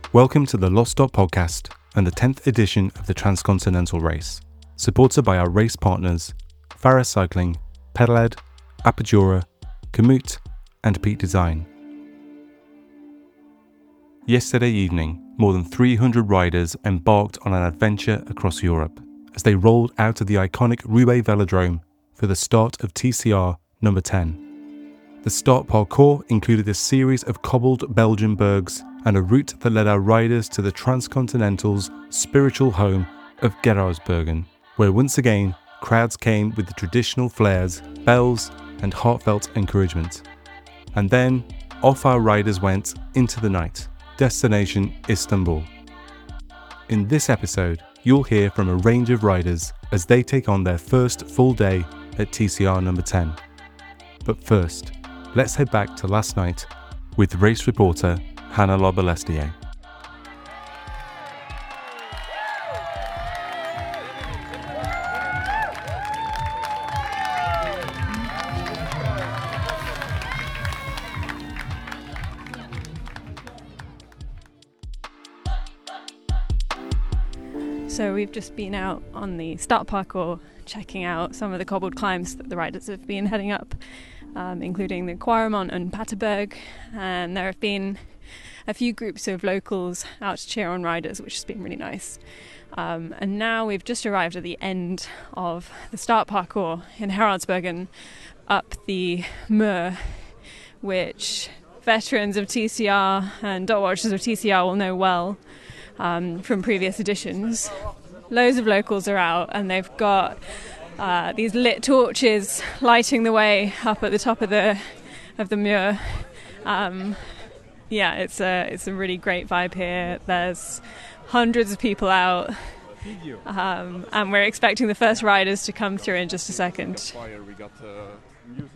Welcome to the Lost Dot podcast and the 10th edition of the Transcontinental Race, supported by our race partners Farah Cycling, Pedaled, Apogura, Komoot and Peak Design. Yesterday evening, more than 300 riders embarked on an adventure across Europe as they rolled out of the iconic Roubaix Velodrome for the start of TCR number 10. The start parcours included a series of cobbled Belgian bergs and a route that led our riders to the Transcontinental's spiritual home of Geraardsbergen, where once again crowds came with the traditional flares, bells and heartfelt encouragement. And then off our riders went into the night, destination Istanbul. In this episode, you'll hear from a range of riders as they take on their first full day at TCR number 10. But first, let's head back to last night with race reporter Hannah Lobalestier. So we've just been out on the start parcours, checking out some of the cobbled climbs that the riders have been heading up, including the Quaremont and Paterberg, and there have been a few groups of locals out to cheer on riders, which has been really nice. And now we've just arrived at the end of the start parcours in Geraardsbergen, up the Muur, which veterans of TCR and dot watchers of TCR will know well from previous editions. Loads of locals are out and they've got these lit torches lighting the way up at the top of the Muur. It's a really great vibe here. There's hundreds of people out, and we're expecting the first riders to come through in just a second. We got music.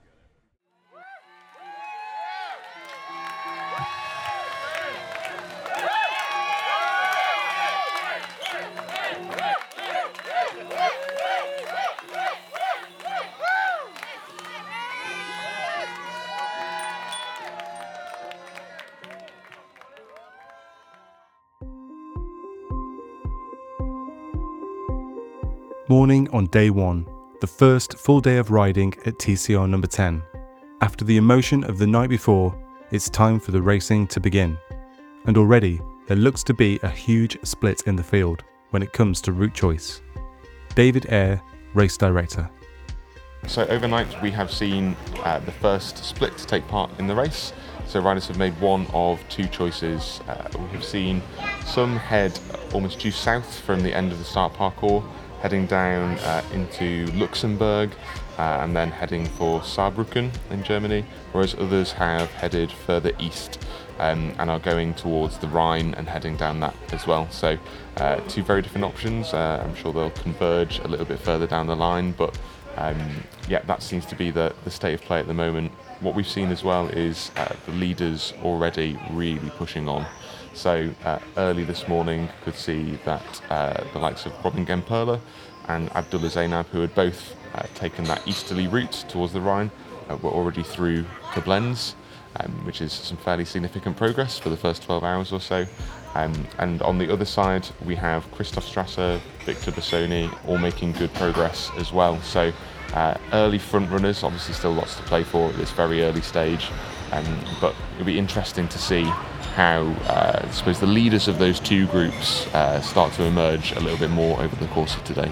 Morning on day one, the first full day of riding at TCR number 10. After the emotion of the night before, it's time for the racing to begin. And already, there looks to be a huge split in the field when it comes to route choice. David Eyre, race director. So overnight we have seen the first split to take part in the race. So riders have made one of two choices. We have seen some head almost due south from the end of the start parcours, heading down into Luxembourg and then heading for Saarbrücken in Germany, whereas others have headed further east and are going towards the Rhine and heading down that as well. So two very different options. I'm sure they'll converge a little bit further down the line, but that seems to be the state of play at the moment. What we've seen as well is the leaders already really pushing on. So early this morning could see that the likes of Robin Gemperle and Abdullah Zainab, who had both taken that easterly route towards the Rhine, were already through Koblenz, which is some fairly significant progress for the first 12 hours or so. And on the other side we have Christoph Strasser, Victor Bassoni, all making good progress as well. So early front runners, obviously still lots to play for at this very early stage, but it'll be interesting to see how I suppose the leaders of those two groups start to emerge a little bit more over the course of today.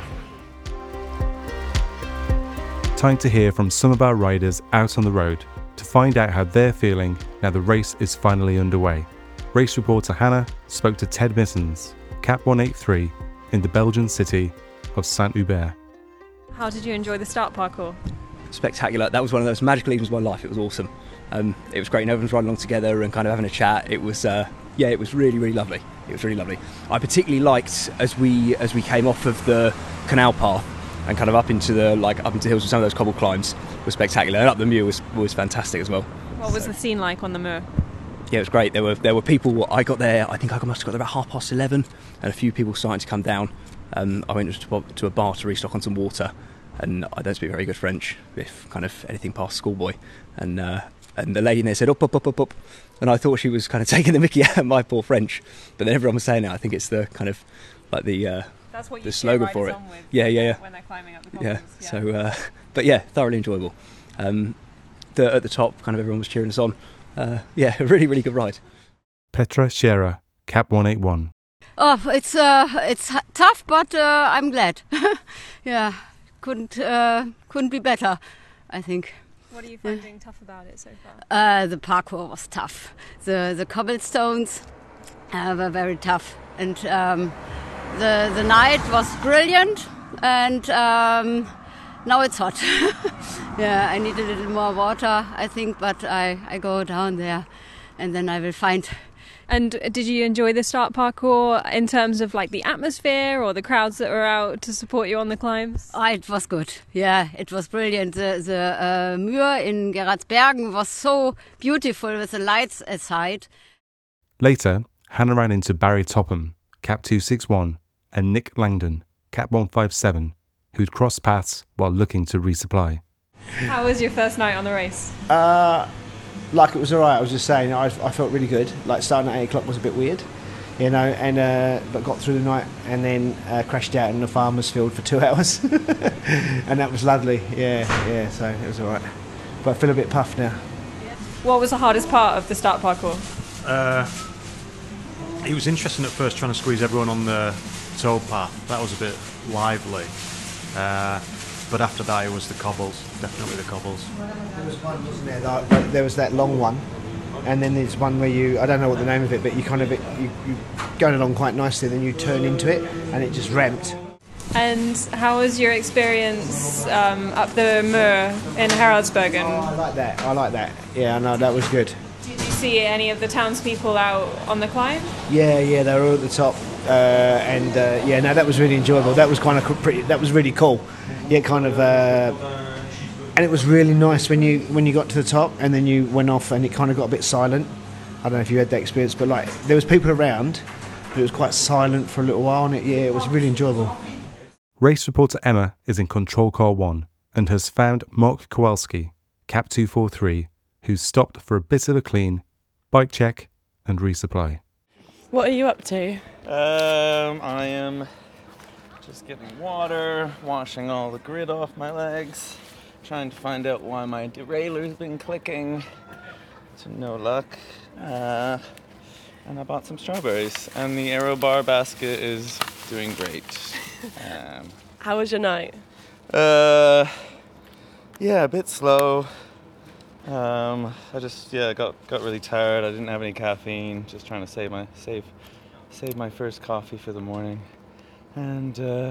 Time to hear from some of our riders out on the road to find out how they're feeling now the race is finally underway. Race reporter Hannah spoke to Ted Missens, Cap 183 in the Belgian city of Saint-Hubert. How did you enjoy the start parcours? Spectacular. That was one of those magical evenings of my life. It was awesome. It was great, and everyone's riding along together and kind of having a chat. It was it was really, really lovely. It was really lovely. I particularly liked as we came off of the canal path and kind of up into the hills with some of those cobble climbs was spectacular. And up the Muur was fantastic as well. What was the scene like on the Muur? Yeah, it was great. There were people. I got there. I think I must have got there about 11:30, and a few people starting to come down. I went to a bar to restock on some water, and I don't speak very good French, if kind of anything past schoolboy, and And the lady in there said, up, up, up, up, up. And I thought she was kind of taking the mickey out of my poor French. But then everyone was saying it. I think it's the kind of, like That's what you the slogan for it. with Yeah. when they're climbing up the cobbles. Yeah. So, but yeah, thoroughly enjoyable. At the top, kind of everyone was cheering us on. Yeah, a really, really good ride. Petra Scherer, Cap 181. Oh, it's tough, but I'm glad. Yeah, couldn't be better, I think. What are you finding tough about it so far? The parkour was tough. The cobblestones were very tough, and the night was brilliant. And now it's hot. Yeah, I need a little more water, I think, but I go down there, and then I will find. And did you enjoy the start parkour in terms of like the atmosphere or the crowds that were out to support you on the climbs? Oh, it was good. Yeah, it was brilliant. The Muir in Geraardsbergen was so beautiful with the lights aside. Later, Hannah ran into Barry Topham, Cap 261, and Nick Langdon, Cap 157, who'd crossed paths while looking to resupply. How was your first night on the race? Like it was alright. I was just saying, I felt really good. Like starting at 8 o'clock was a bit weird, you know, and but got through the night and then crashed out in the farmer's field for 2 hours, and that was lovely. Yeah. So it was alright, but I feel a bit puffed now. What was the hardest part of the start parkour? It was interesting at first trying to squeeze everyone on the towpath. That was a bit lively. But after that, it was the cobbles, definitely the cobbles. There was one, wasn't there? Like, there was that long one, and then there's one where I don't know what the name of it, but you going along quite nicely, then you turn into it, and it just ramped. And how was your experience up the Muir in Haraldsbergen? Oh, I like that. Yeah, I know, that was good. Did you see any of the townspeople out on the climb? Yeah, they were all at the top, that was really enjoyable. That was kind of that was really cool. Yeah, kind of, and it was really nice when you got to the top and then you went off and it kind of got a bit silent. I don't know if you had that experience, but like there was people around, but it was quite silent for a little while, and it was really enjoyable. Race reporter Emma is in Control Car 1 and has found Mark Kowalski, Cap 243, who's stopped for a bit of a clean, bike check and resupply. What are you up to? I am just getting water, washing all the grit off my legs, trying to find out why my derailleur's been clicking, to no luck. And I bought some strawberries, and the Aero Bar basket is doing great. How was your night? Yeah, a bit slow. I just got really tired. I didn't have any caffeine. Just trying to save my first coffee for the morning. And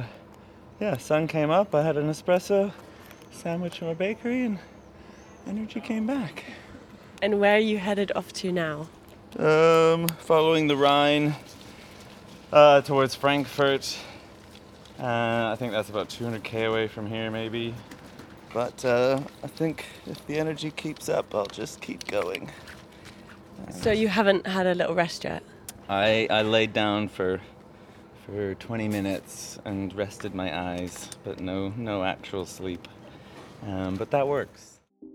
sun came up. I had an espresso sandwich from a bakery, and energy came back. And where are you headed off to now? Following the Rhine towards Frankfurt. I think that's about 200k away from here, maybe. But I think if the energy keeps up, I'll just keep going. So you haven't had a little rest yet? I laid down for 20 minutes and rested my eyes, but no actual sleep. But that works.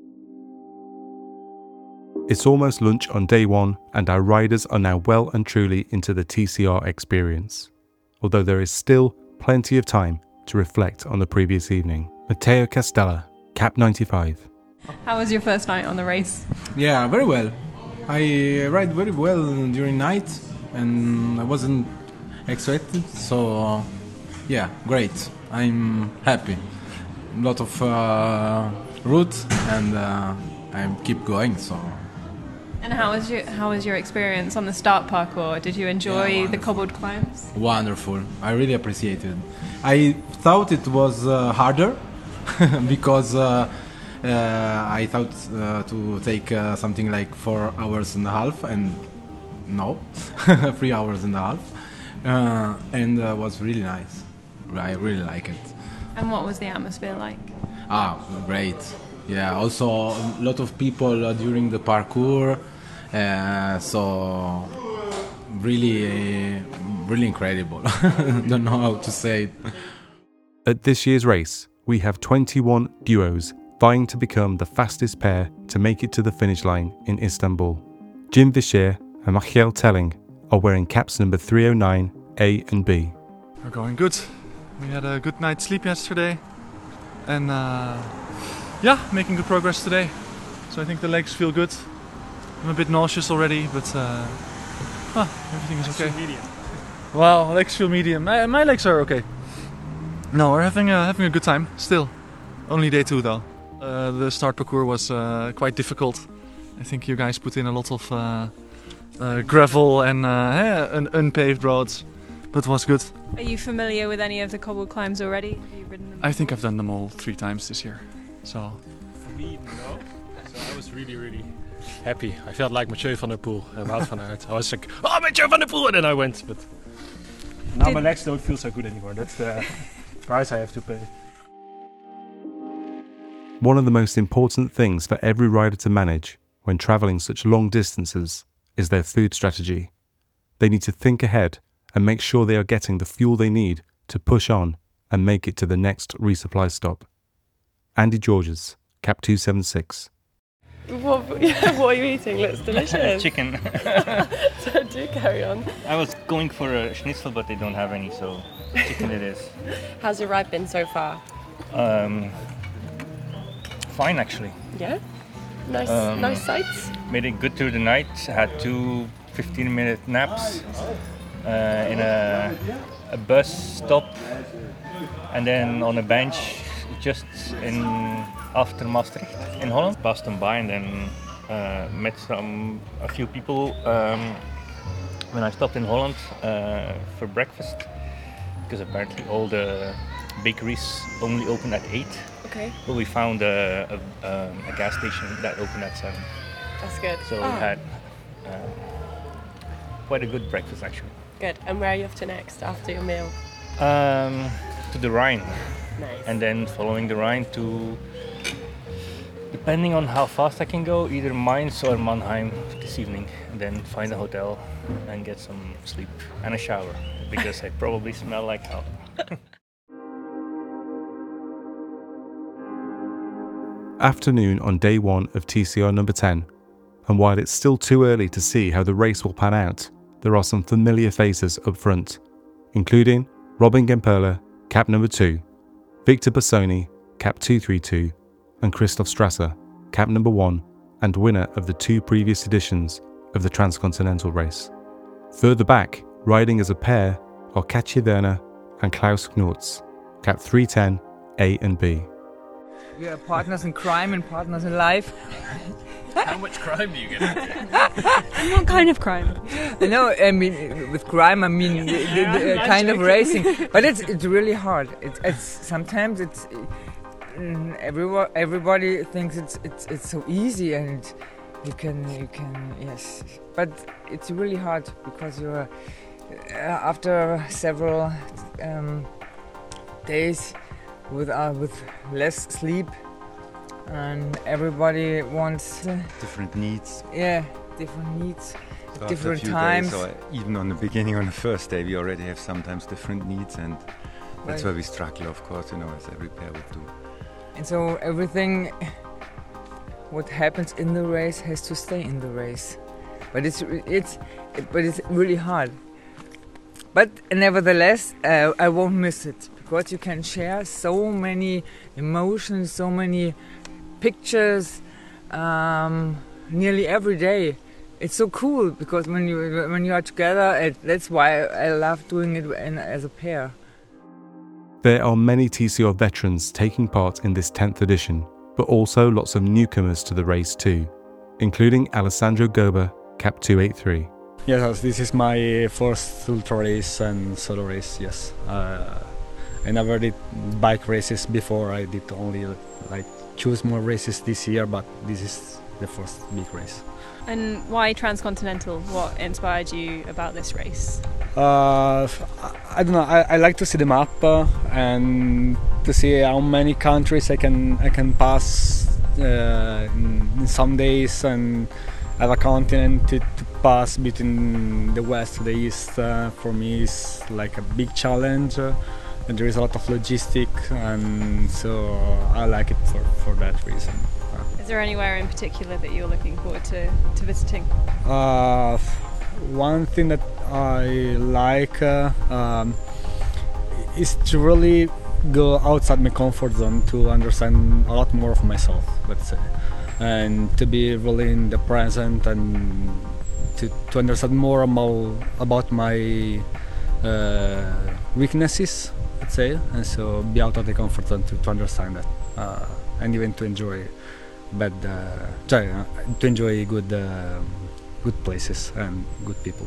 It's almost lunch on day one, and our riders are now well and truly into the TCR experience, although there is still plenty of time to reflect on the previous evening. Matteo Castella, Cap 95. How was your first night on the race? Yeah, very well. I ride very well during night, and I wasn't expected, so yeah, great. I'm happy. A lot of route, and I keep going. So. And how was your experience on the start parkour? Did you enjoy the cobbled climbs? Wonderful. I really appreciate it. I thought it was harder because I thought to take something like 4 hours and a half, and no, 3 hours and a half, and was really nice. I really like it. And what was the atmosphere like? Great. Yeah, also a lot of people during the parkour, so really incredible. Don't know how to say it. At this year's race, we have 21 duos vying to become the fastest pair to make it to the finish line in Istanbul. Jim Vischer and Michiel Telling are wearing caps number 309 A and B. We're going good. We had a good night's sleep yesterday and making good progress today. So I think the legs feel good. I'm a bit nauseous already, but everything is okay. Medium. Well, legs feel medium. My legs are okay. No, we're having a good time still. Only day 2 though. The start parcours was quite difficult. I think you guys put in a lot of gravel and unpaved roads, but it was good. Are you familiar with any of the cobbled climbs already? Have you ridden them? I think I've done them all 3 times this year. So. For me, no. So I was really happy. I felt like Mathieu van der Poel and Wout van Aert. I was like, oh, Mathieu van der Poel, and then I went. But now my legs don't feel so good anymore. That's the price I have to pay. One of the most important things for every rider to manage when travelling such long distances is their food strategy. They need to think ahead and make sure they are getting the fuel they need to push on and make it to the next resupply stop. Andy Georges, Cap 276. What are you eating? Looks delicious. Chicken. So do carry on. I was going for a schnitzel, but they don't have any, so chicken it is. How's your ride been so far? Fine, actually. Yeah? Nice sights? Made it good through the night. Had 2 15-minute naps in a bus stop, and then on a bench just after Maastricht in Holland. Passed them by and then met a few people when I stopped in Holland for breakfast, because apparently all the bakeries only open at 8. Okay. But we found a gas station that opened at 7. That's good. So we had quite a good breakfast actually. Good. And where are you off to next after your meal? To the Rhine. Nice. And then following the Rhine to, depending on how fast I can go, either Mainz or Mannheim this evening, and then find a hotel and get some sleep and a shower, because I probably smell like hell. Afternoon on day 1 of TCR number 10, and while it's still too early to see how the race will pan out, there are some familiar faces up front, including Robin Gemperle, cap number 2, Victor Bassoni, cap 232, and Christoph Strasser, cap number 1, and winner of the 2 previous editions of the Transcontinental race. Further back, riding as a pair, are Katja Werner and Klaus Knurz, cap 310, A and B. We are partners in crime and partners in life. How much crime do you get? What kind of crime? No, I mean with crime I mean the kind of racing, but it's really hard. It's sometimes it's everybody thinks it's so easy and you can yes, but it's really hard because you're after several days with less sleep, and everybody wants different needs. Yeah, different needs, So different after a few times. days, or even on the beginning, on the first day, we already have sometimes different needs, and that's Right. where we struggle, of course, as every pair would do. And so everything what happens in the race has to stay in the race, but it's really hard. But nevertheless, I won't miss it, because you can share so many emotions, so many pictures, nearly every day. It's so cool because when you are together, that's why I love doing it as a pair. There are many TCR veterans taking part in this 10th edition, but also lots of newcomers to the race too, including Alessandro Gober, cap 283. Yes, this is my first ultra race and solo race, yes. I never did bike races before. I did only choose more races this year, but this is the first big race. And why Transcontinental? What inspired you about this race? I don't know. I like to see the map and to see how many countries I can pass in some days, and have a continent to pass between the west to the east. For me, is like a big challenge. and there is a lot of logistics, and so I like it for that reason. Is there anywhere in particular that you're looking forward to visiting? One thing that I like is to really go outside my comfort zone to understand a lot more of myself, let's say, and to be really in the present and to understand more about my weaknesses, let's say, and so be out of the comfort zone to understand that, and even to enjoy to enjoy good places and good people.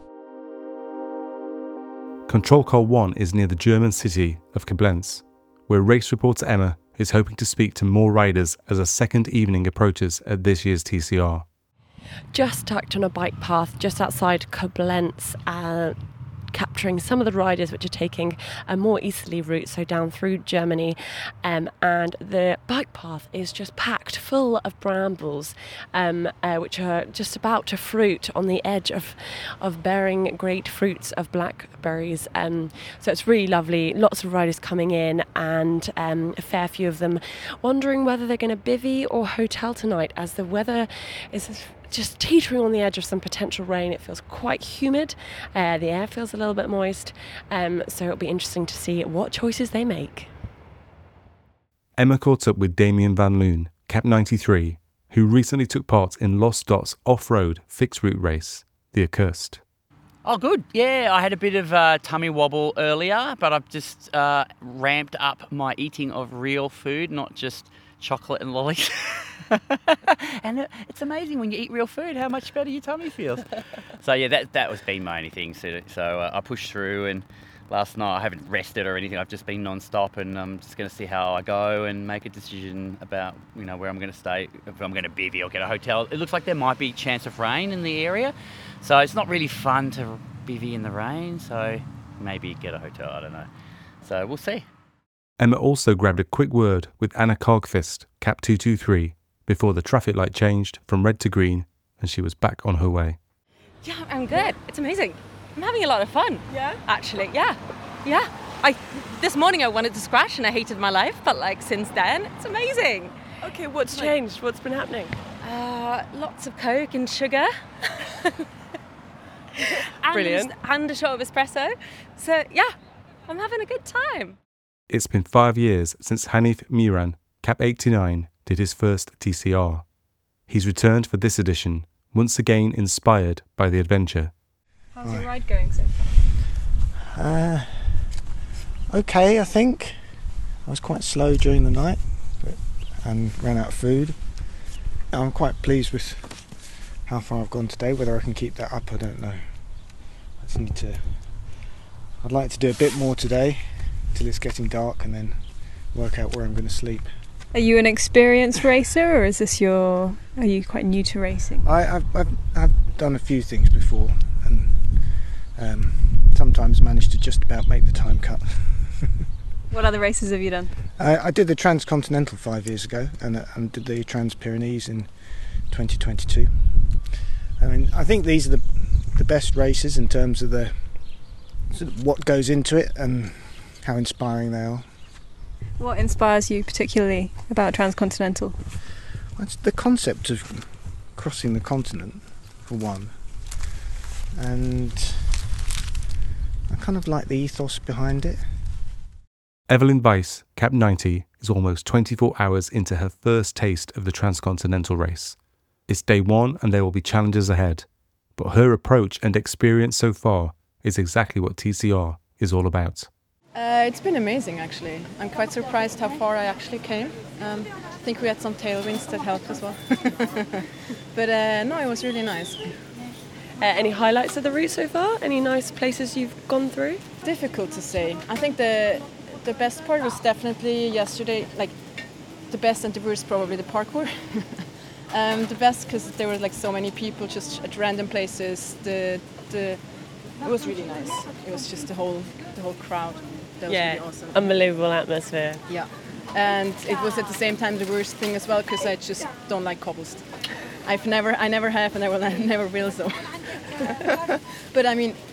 Control Car 1 is near the German city of Koblenz, where race reporter Emma is hoping to speak to more riders as a second evening approaches at this year's TCR. Just tucked on a bike path just outside Koblenz, capturing some of the riders which are taking a more easterly route, so down through Germany, and the bike path is just packed full of brambles, which are just about to fruit on the edge of bearing great fruits of blackberries. So it's really lovely, lots of riders coming in, and a fair few of them wondering whether they're going to bivvy or hotel tonight, as the weather is just teetering on the edge of some potential rain. It feels quite humid, the air feels a little bit moist, so it'll be interesting to see what choices they make. Emma caught up with Damien van Loon, Cap 93, who recently took part in Lost Dot's off-road fixed route race, the Accursed. Oh, good. Yeah, I had a bit of tummy wobble earlier, but I've just ramped up my eating of real food, not just chocolate and lollies. And it's amazing when you eat real food how much better your tummy feels. So yeah, that was been my only thing. So I pushed through, and last night I haven't rested or anything. I've just been non-stop, and I'm just going to see how I go and make a decision about where I'm going to stay, if I'm going to bivvy or get a hotel. It looks like there might be a chance of rain in the area, so it's not really fun to bivvy in the rain. So maybe get a hotel. I don't know. So we'll see. Emma also grabbed a quick word with Anna Kargqvist, Cap 223, before the traffic light changed from red to green and she was back on her way. Yeah, I'm good. It's amazing. I'm having a lot of fun. Yeah? Actually, yeah. This morning I wanted to scratch and I hated my life, but since then, it's amazing. Okay, what's changed? What's been happening? Lots of Coke and sugar. Brilliant. And a shot of espresso. So, yeah, I'm having a good time. It's been 5 years since Hanif Miran, Cap 89, did his first TCR. He's returned for this edition, once again inspired by the adventure. How's your ride going so far? Okay, I think. I was quite slow during the night and ran out of food. I'm quite pleased with how far I've gone today. Whether I can keep that up, I don't know. I'd like to do a bit more today till it's getting dark, and then work out where I'm going to sleep. Are you an experienced racer, or are you quite new to racing? I've done a few things before, and sometimes managed to just about make the time cut. What other races have you done? I did the Transcontinental 5 years ago, and did the Trans-Pyrenees in 2022. I mean, I think these are the best races in terms of what goes into it and how inspiring they are. What inspires you particularly about Transcontinental? It's the concept of crossing the continent, for one, and I kind of like the ethos behind it. Evelyn Weiss, Cap 90, is almost 24 hours into her first taste of the Transcontinental race. It's day one and there will be challenges ahead, but her approach and experience so far is exactly what TCR is all about. It's been amazing, actually. I'm quite surprised how far I actually came. I think we had some tailwinds that helped as well. But no, it was really nice. Any highlights of the route so far? Any nice places you've gone through? Difficult to say. I think the best part was definitely yesterday. The best and the worst, probably the parkour. The best because there were so many people just at random places. It was really nice. It was just the whole crowd. That was really awesome. Unbelievable atmosphere. Yeah, and it was at the same time the worst thing as well because I just don't like cobbles. I never have, and I never will. So, but I mean,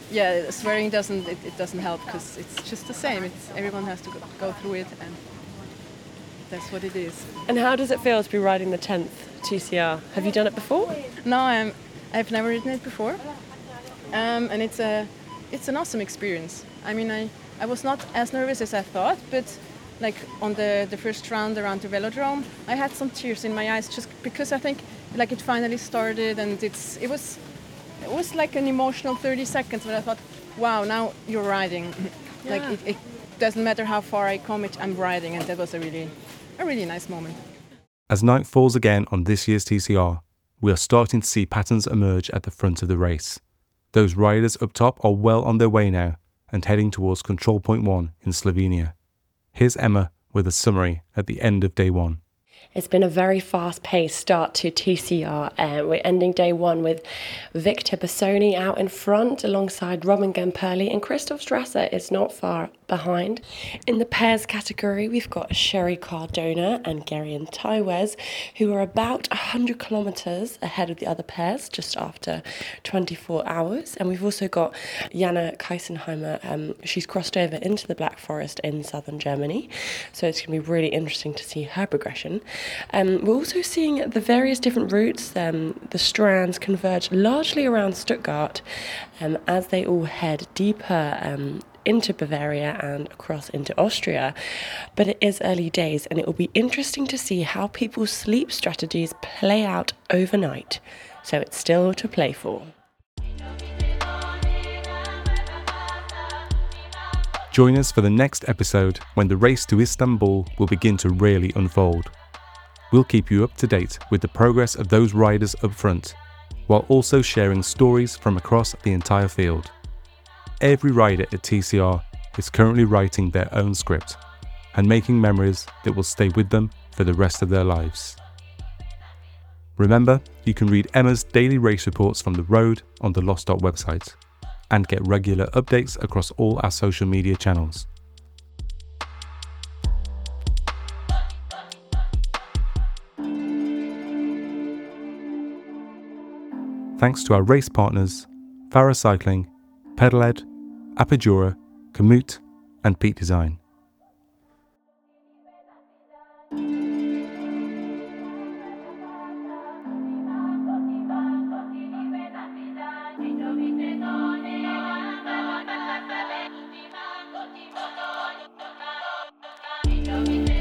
yeah, swearing doesn't help because it's just the same. Everyone has to go through it, and that's what it is. And how does it feel to be riding the 10th TCR? Have you done it before? No, I've never ridden it before, and it's an awesome experience. I mean, I was not as nervous as I thought, but like on the first round around the velodrome, I had some tears in my eyes just because I think like it finally started, and it was like an emotional 30 seconds when I thought, wow, now you're riding. Yeah. Like it doesn't matter how far I come, I'm riding, and that was a really nice moment. As night falls again on this year's TCR, we are starting to see patterns emerge at the front of the race. Those riders up top are well on their way now and heading towards Control Point 1 in Slovenia. Here's Emma with a summary at the end of day 1. It's been a very fast-paced start to TCR. We're ending day 1 with Victor Bassoni out in front alongside Robin Gamperli, and Christoph Strasser is not far behind. In the pairs category, we've got Sherry Cardona and Gerian Taiwes, who are about 100 kilometres ahead of the other pairs, just after 24 hours. And we've also got Jana Keisenheimer. She's crossed over into the Black Forest in southern Germany, so it's going to be really interesting to see her progression. We're also seeing the various different routes. The strands converge largely around Stuttgart as they all head deeper into Bavaria and across into Austria. But it is early days, and it will be interesting to see how people's sleep strategies play out overnight. So it's still to play for. Join us for the next episode when the race to Istanbul will begin to really unfold. We'll keep you up to date with the progress of those riders up front, while also sharing stories from across the entire field. Every rider at TCR is currently writing their own script and making memories that will stay with them for the rest of their lives. Remember, you can read Emma's daily race reports from the road on the Lost Dot website and get regular updates across all our social media channels. Thanks to our race partners, Farah Cycling, Pedaled, Apidura, Komoot and Peak Design. Thank you.